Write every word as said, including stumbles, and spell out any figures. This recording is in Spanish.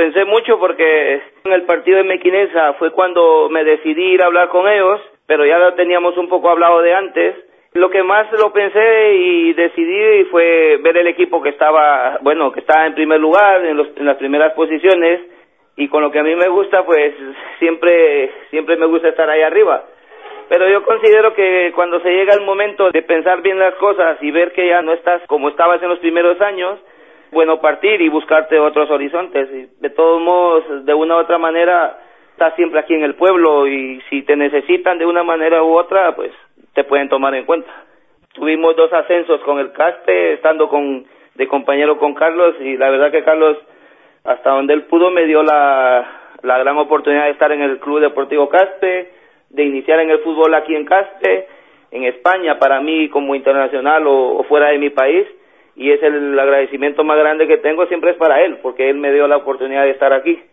pensé mucho porque en el partido de Mequinensa fue cuando me decidí ir a hablar con ellos, pero ya lo teníamos un poco hablado de antes. Lo que más lo pensé y decidí fue ver el equipo que estaba, bueno, que estaba en primer lugar, en, los, en las primeras posiciones, y con lo que a mí me gusta, pues siempre, siempre me gusta estar ahí arriba. Pero yo considero que cuando se llega el momento de pensar bien las cosas y ver que ya no estás como estabas en los primeros años, bueno, partir y buscarte otros horizontes. Y de todos modos, de una u otra manera, estás siempre aquí en el pueblo y si te necesitan de una manera u otra, pues te pueden tomar en cuenta. Tuvimos dos ascensos con el Caspe, estando con de compañero con Carlos, y la verdad que Carlos, hasta donde él pudo, me dio la, la gran oportunidad de estar en el Club Deportivo Caspe, de iniciar en el fútbol aquí en Caspe, en España, para mí como internacional o, o fuera de mi país, y es el agradecimiento más grande que tengo, siempre es para él, porque él me dio la oportunidad de estar aquí.